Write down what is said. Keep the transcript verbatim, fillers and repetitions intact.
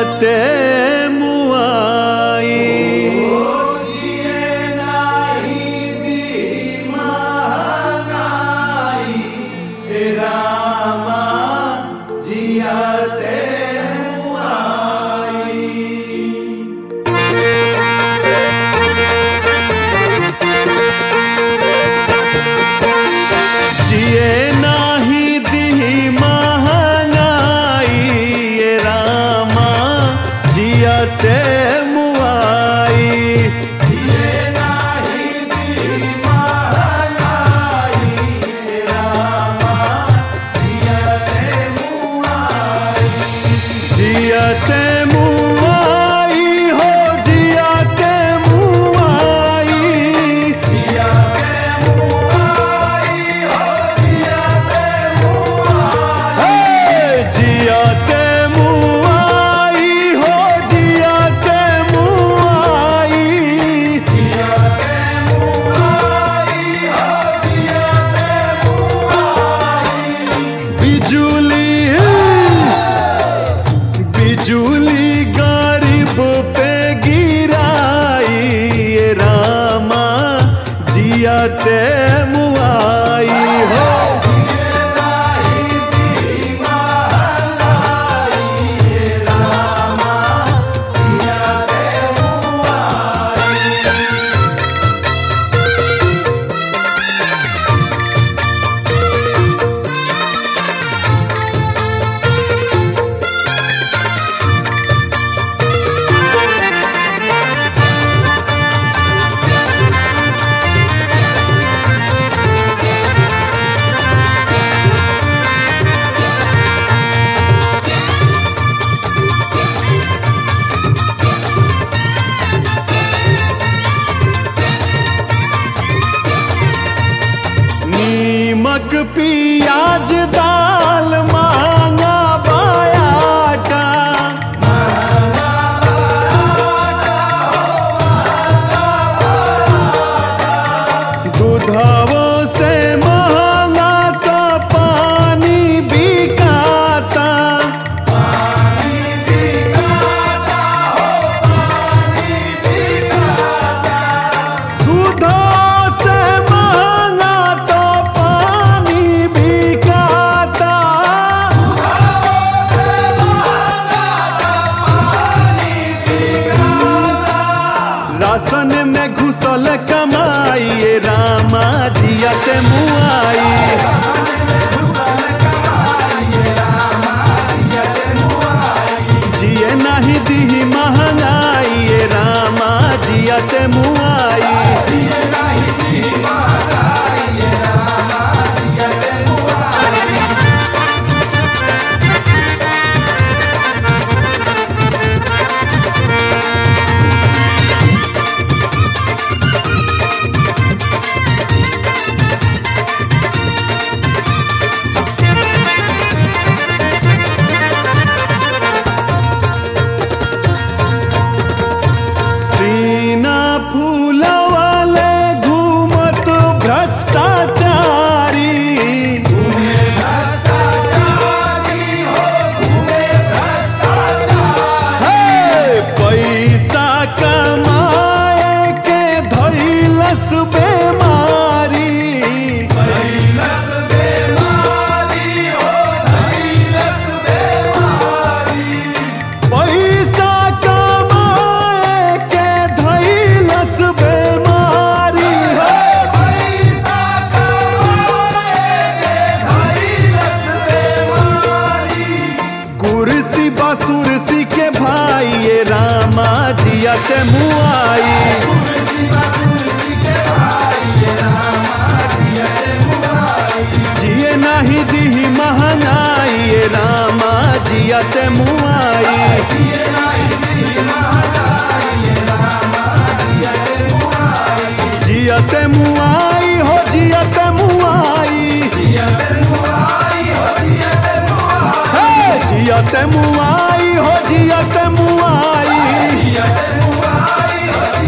जियते मुआई जियते मुआई जिए नाही दी महंगाई रामा जियते मुआई जियते मुआई हो जियते मुआई जियते मुआई हो जियते मुआई जियते बिजुली गरीब पे गिराई रामा जियते मुआई हो नमक पियाज दाल महंगा बायाटा दूधवो से महंगा तो पानी बिकाता पानी बिकाता हो पानी बिकाता दूध से महंगा तो पानी बिकाता राशन में घुसल कमाई रामा जियते मुआई जिए नहीं दी महंगाई रामा जियते मुआई फूलवाले घूमत भ्रष्टाचारी घूमे भ्रष्टाचारी हो घूमे भ्रष्टाचारी पैसा कमाए के धैलस बेमारी धैलस बेमारी हो धैलस बेमारी पैसा बेमारी है पैसा कमाए के धैलस बेमारी कुर्सी बसुरसी के भाई रामा जियते मुआई कुर्सी बसुरसी के भाई रामा जियते मुआई जिए नहीं दी महंगाई रामा जियते मुआई जिए नहीं दी महंगाई रामा जियते मुआई हो जियते मुआई जियते मुआई हो जियते मुआई जियते मुआई हो जियते मुआई जियते मुआई हो